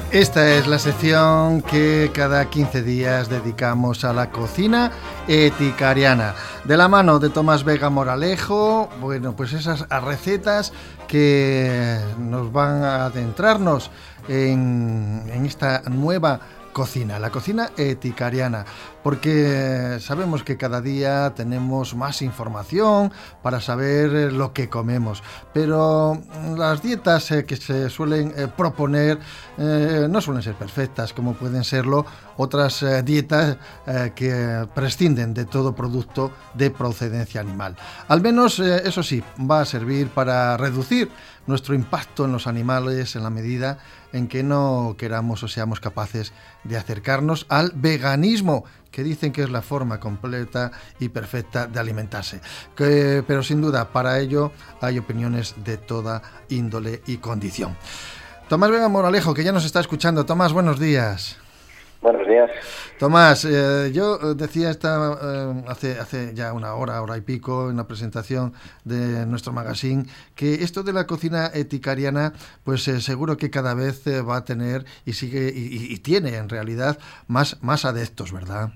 Esta es la sección que cada 15 días dedicamos a la cocina eticariana. De la mano de Tomás Vega Moralejo, bueno, pues esas recetas que nos van a adentrarnos en esta nueva cocina, la cocina eticariana, porque sabemos que cada día tenemos más información para saber lo que comemos, pero las dietas que se suelen proponer no suelen ser perfectas, como pueden serlo otras dietas que prescinden de todo producto de procedencia animal. Al menos eso sí, va a servir para reducir nuestro impacto en los animales en la medida en que no queramos o seamos capaces de acercarnos al veganismo, que dicen que es la forma completa y perfecta de alimentarse. Pero sin duda, para ello hay opiniones de toda índole y condición. Tomás Vega Moralejo, que ya nos está escuchando. Tomás, buenos días. Buenos días. Tomás, yo decía hace ya una hora y pico en la presentación de nuestro magazine que esto de la cocina eticariana pues seguro que cada vez va a tener y sigue y tiene en realidad más adeptos, ¿verdad?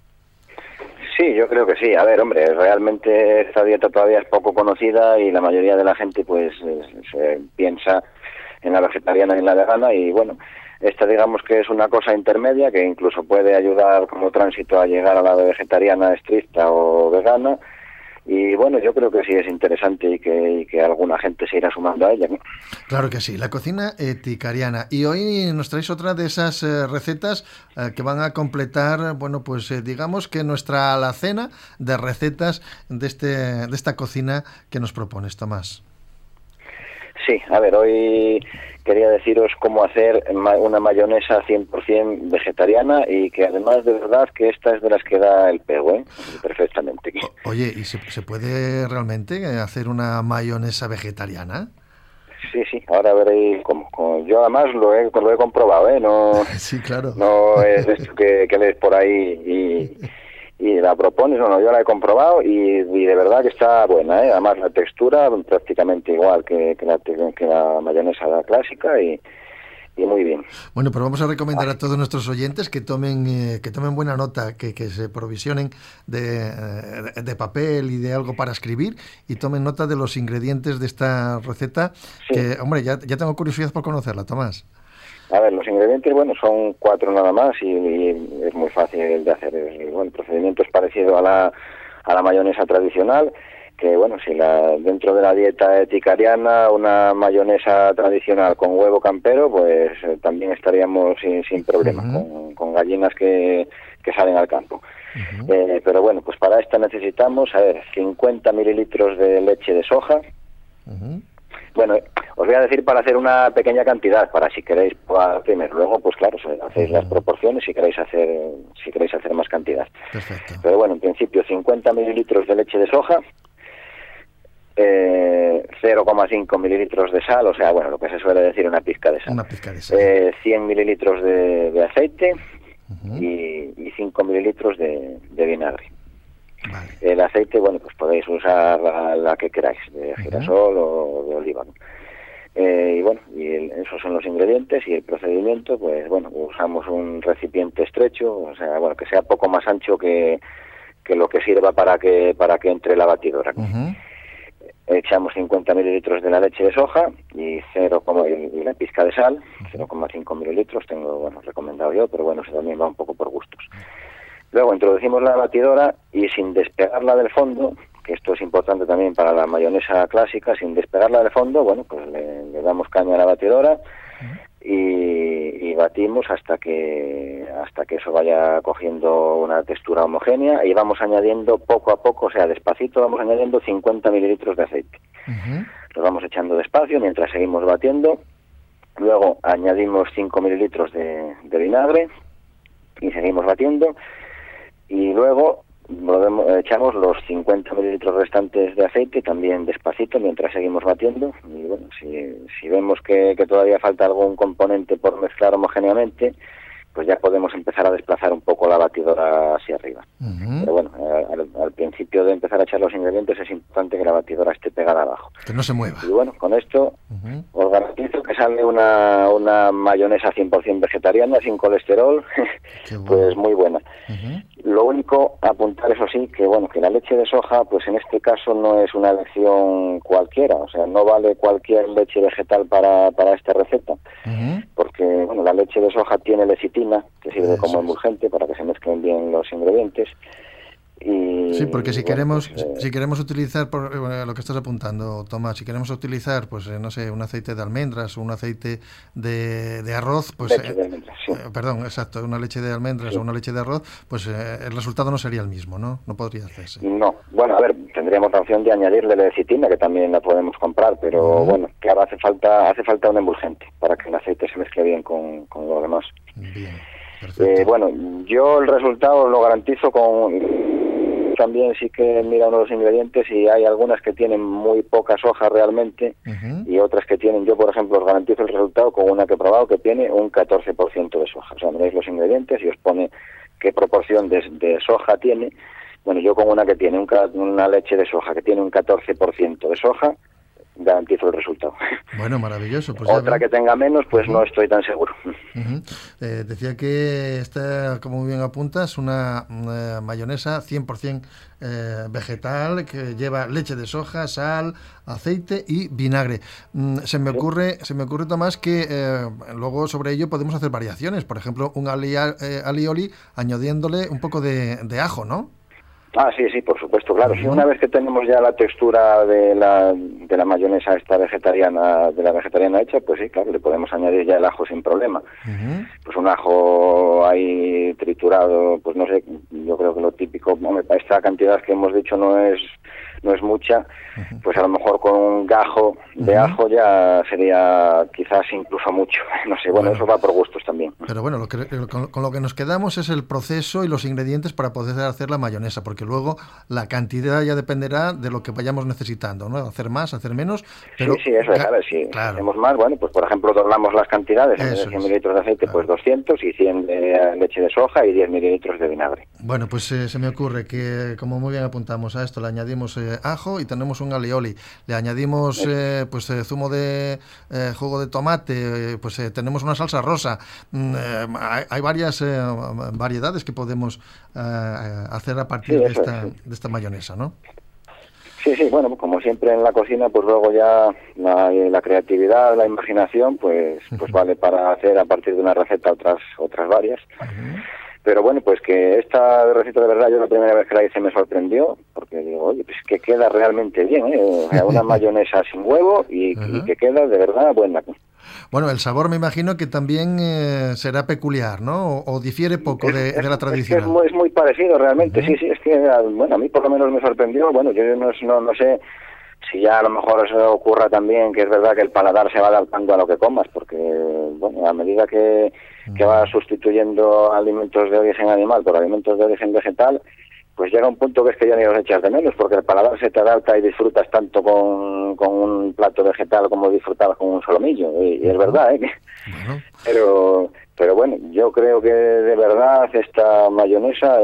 Sí, yo creo que sí. A ver, hombre, realmente esta dieta todavía es poco conocida y la mayoría de la gente pues se piensa en la vegetariana y en la vegana y bueno, esta digamos que es una cosa intermedia que incluso puede ayudar como tránsito a llegar a la vegetariana estricta o vegana y bueno, yo creo que sí es interesante y que alguna gente se irá sumando a ella, ¿no? Claro que sí, la cocina eticariana. Y hoy nos traéis otra de esas recetas que van a completar, bueno, pues digamos que nuestra alacena de recetas de esta cocina que nos propones, Tomás. Sí, a ver, hoy quería deciros cómo hacer una mayonesa 100% vegetariana y que además de verdad que esta es de las que da el pego, perfectamente. Oye, ¿y se puede realmente hacer una mayonesa vegetariana? Sí, ahora veréis cómo. Yo además lo he comprobado, no, sí, claro. No es esto que lees por ahí y la propones, no, yo la he comprobado y de verdad que está buena, además la textura prácticamente igual que la mayonesa clásica y muy bien. Bueno, pero vamos a recomendar a todos nuestros oyentes que tomen buena nota, que se provisionen de papel y de algo para escribir y tomen nota de los ingredientes de esta receta, sí. Que, hombre, ya tengo curiosidad por conocerla, Tomás. A ver, los ingredientes, bueno, son 4 nada más y es muy fácil de hacer. El procedimiento es parecido a la mayonesa tradicional, que bueno, si dentro de la dieta eticariana, una mayonesa tradicional con huevo campero, pues también estaríamos sin problema, con gallinas que salen al campo. Pero bueno, pues para esta necesitamos, 50 mililitros de leche de soja. Bueno, os voy a decir para hacer una pequeña cantidad, para si queréis probar primero. Luego, pues claro, hacéis las proporciones si queréis hacer más cantidad. Perfecto. Pero bueno, en principio 50 mililitros de leche de soja, 0,5 mililitros de sal, o sea, bueno, lo que se suele decir una pizca de sal. Una pizca de sal. 100 mililitros de aceite y 5 mililitros de vinagre. Vale. El aceite, bueno, pues podéis usar la que queráis, de girasol o de oliva, ¿no? Y bueno, esos son los ingredientes y el procedimiento, pues bueno, usamos un recipiente estrecho, o sea, bueno, que sea poco más ancho que lo que sirva para que entre la batidora. Echamos 50 mililitros de la leche de soja y la pizca de sal, 0,5 mililitros, tengo, bueno, recomendado yo, pero bueno, eso también va un poco por gustos. Luego introducimos la batidora y sin despegarla del fondo, que esto es importante también para la mayonesa clásica, sin despegarla del fondo, bueno, pues le damos caña a la batidora y batimos hasta que eso vaya cogiendo una textura homogénea y vamos añadiendo poco a poco, o sea, despacito vamos añadiendo 50 mililitros de aceite. Los vamos echando despacio mientras seguimos batiendo. Luego añadimos 5 mililitros de vinagre y seguimos batiendo. Y luego echamos los 50 mililitros restantes de aceite también despacito mientras seguimos batiendo y bueno, si vemos que todavía falta algún componente por mezclar homogéneamente, pues ya podemos empezar a desplazar un poco la batidora hacia arriba. Pero bueno, al principio de empezar a echar los ingredientes es importante que la batidora esté pegada abajo. Que no se mueva. Y bueno, con esto os garantizo que sale una mayonesa 100% vegetariana, sin colesterol, bueno. Pues muy buena. Lo único, apuntar eso sí, que bueno, que la leche de soja, pues en este caso no es una elección cualquiera, o sea, no vale cualquier leche vegetal para esta receta, porque bueno, la leche de soja tiene lecitina, que sirve como emulgente para que se mezclen bien los ingredientes. Y, sí, porque si bueno, queremos utilizar, por lo que estás apuntando, Tomás, si queremos utilizar, pues no sé, un aceite de almendras o un aceite de arroz, pues leche de almendras, sí. Perdón, exacto, una leche de almendras o una leche de arroz, pues el resultado no sería el mismo, ¿no? No podría hacerse. No, bueno, a ver, tendríamos la opción de añadirle lecitina, que también la podemos comprar, pero bueno, claro, hace falta un emulgente para que el aceite se mezcle bien con lo demás. Bien, perfecto. Bueno, yo el resultado lo garantizo también sí que mira uno de los ingredientes y hay algunas que tienen muy poca soja realmente y otras que tienen, yo por ejemplo os garantizo el resultado con una que he probado que tiene un 14% de soja. O sea, miráis los ingredientes y os pone qué proporción de soja tiene. Bueno, yo con una que tiene una leche de soja que tiene un 14% de soja, garantizo el resultado. Bueno, maravilloso. Pues otra que tenga menos, pues no estoy tan seguro. Decía que esta, como muy bien apuntas, una mayonesa 100% vegetal, que lleva leche de soja, sal, aceite y vinagre. Se me ocurre, Tomás, que luego sobre ello podemos hacer variaciones. Por ejemplo, un alioli añadiéndole un poco de ajo, ¿no? Ah, sí, por supuesto, claro. Sí, una vez que tenemos ya la textura de la mayonesa esta vegetariana, de la vegetariana hecha, pues sí, claro, le podemos añadir ya el ajo sin problema. Pues un ajo ahí triturado, pues no sé, yo creo que lo típico, para esta cantidad que hemos dicho no es mucha, pues a lo mejor con un gajo de ajo ya sería quizás incluso mucho, no sé, bueno, eso va por gustos también. Pero bueno, con lo que nos quedamos es el proceso y los ingredientes para poder hacer la mayonesa, porque luego la cantidad ya dependerá de lo que vayamos necesitando, ¿no? Hacer más, hacer menos, pero... Sí, eso es, a ver, si hacemos más, bueno, pues por ejemplo doblamos las cantidades, en vez de 100 mililitros de aceite, pues 200 y 100 de leche de soja y 10 mililitros de vinagre. Bueno, pues se me ocurre que, como muy bien apuntamos a esto, le añadimos ajo y tenemos un alioli, le añadimos zumo de jugo de tomate, tenemos una salsa rosa, hay varias variedades que podemos hacer a partir de esta mayonesa, ¿no? Sí, bueno, como siempre en la cocina, pues luego ya la creatividad, la imaginación, pues vale para hacer a partir de una receta otras varias. Pero bueno, pues que esta receta de verdad, yo la primera vez que la hice me sorprendió, porque digo, oye, pues que queda realmente bien, ¿eh? O sea, una mayonesa sin huevo y que queda de verdad buena. Bueno, el sabor me imagino que también será peculiar, ¿no? O difiere poco de la tradicional. Es muy parecido realmente, sí, es que, bueno, a mí por lo menos me sorprendió. Bueno, yo no sé si ya a lo mejor eso ocurra también, que es verdad que el paladar se va adaptando a lo que comas, porque, bueno, a medida que va sustituyendo alimentos de origen animal por alimentos de origen vegetal, pues llega un punto que es que ya ni los echas de menos, porque el paladar se te adapta y disfrutas tanto con un plato vegetal como disfrutabas con un solomillo, y es verdad, ¿eh? Bueno. Pero bueno, yo creo que de verdad esta mayonesa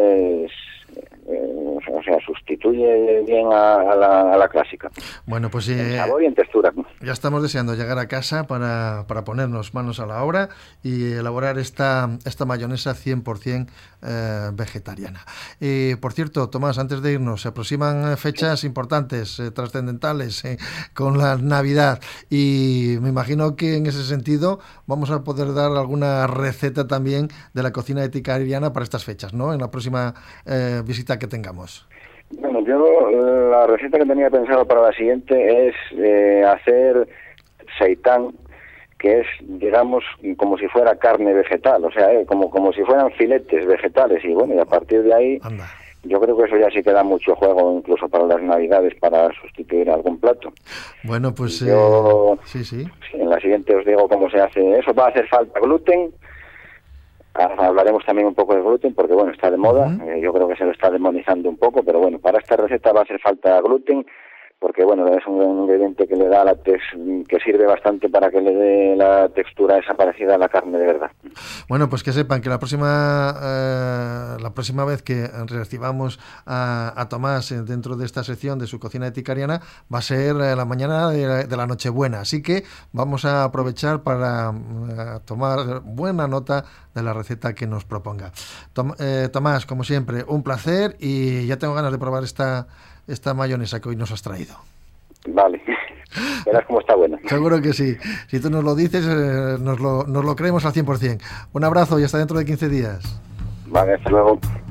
sustituye bien a la clásica. Bueno, pues en sabor y en textura. Ya estamos deseando llegar a casa para ponernos manos a la obra y elaborar esta mayonesa 100% vegetariana. Por cierto, Tomás, antes de irnos, se aproximan fechas importantes, trascendentales, con la Navidad, y me imagino que en ese sentido vamos a poder dar alguna receta también de la cocina eticariana para estas fechas, ¿no? En la próxima visita que tengamos. Bueno, yo la receta que tenía pensado para la siguiente es hacer seitán, que es, digamos, como si fuera carne vegetal, o sea, como si fueran filetes vegetales, y bueno, y a partir de ahí, yo creo que eso ya sí que da mucho juego, incluso para las Navidades, para sustituir algún plato. Bueno, pues sí. En la siguiente os digo cómo se hace eso. Va a hacer falta gluten. Hablaremos también un poco de gluten porque, bueno, está de moda. Yo creo que se lo está demonizando un poco, pero bueno, para esta receta va a hacer falta gluten, porque bueno, es un ingrediente que le da que sirve bastante para que le dé la textura esa parecida a la carne de verdad. Bueno, pues que sepan que la próxima vez que recibamos a Tomás dentro de esta sección de su cocina eticariana va a ser la mañana de la Nochebuena, así que vamos a aprovechar para tomar buena nota de la receta que nos proponga. Tomás, como siempre, un placer, y ya tengo ganas de probar esta mayonesa que hoy nos has traído. Vale, verás cómo está buena. Seguro que sí. Si tú nos lo dices, nos lo creemos al 100%. Un abrazo y hasta dentro de 15 días. Vale, hasta luego.